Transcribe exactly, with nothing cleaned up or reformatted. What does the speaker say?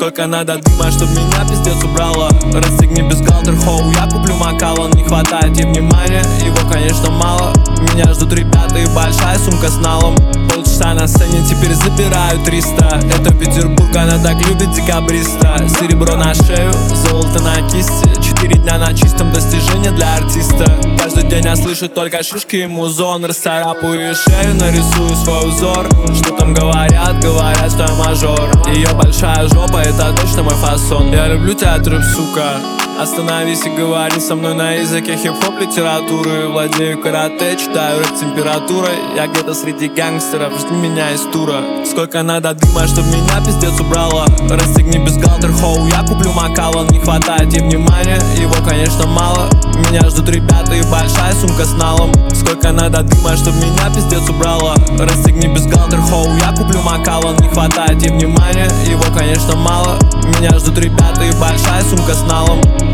Сколько надо дыма, чтоб меня пиздец убрало. Расстегни бюстгальтер, хоу, я куплю Макалон. Не хватает ей внимания, его конечно мало. Меня ждут ребята и большая сумка с налом. Полчаса на сцене, теперь забираю триста. Это Петербург, она так любит декабриста. Серебро на шею, золото на кисти. Четыре дня на чистом, достижение для артиста. Каждый день я слышу только шишки и музон. Расцарапаю шею, нарисую свой узор. Что там говорят, говорят, что я мажор. Ее большая жопа, это точно мой фасон. Я люблю тебя, трэп, сука. Остановись и говори со мной на языке хип-хоп литературы. Владею карате, читаю рэп температурой. Я где-то среди гангстеров, жди меня из тура. Сколько надо дыма, чтоб меня пиздец убрало. Расстегни бюстгальтер, хоу, я куплю Макалон. Не хватает ей внимания, его конечно мало. Меня ждут ребята и большая сумка с налом. Сколько надо дыма, чтоб меня пиздец убрало. Расстегни бюстгальтер, хоу, я куплю Макалон. Не хватает ей внимания, его конечно мало. Меня ждут ребята и большая сумка с налом.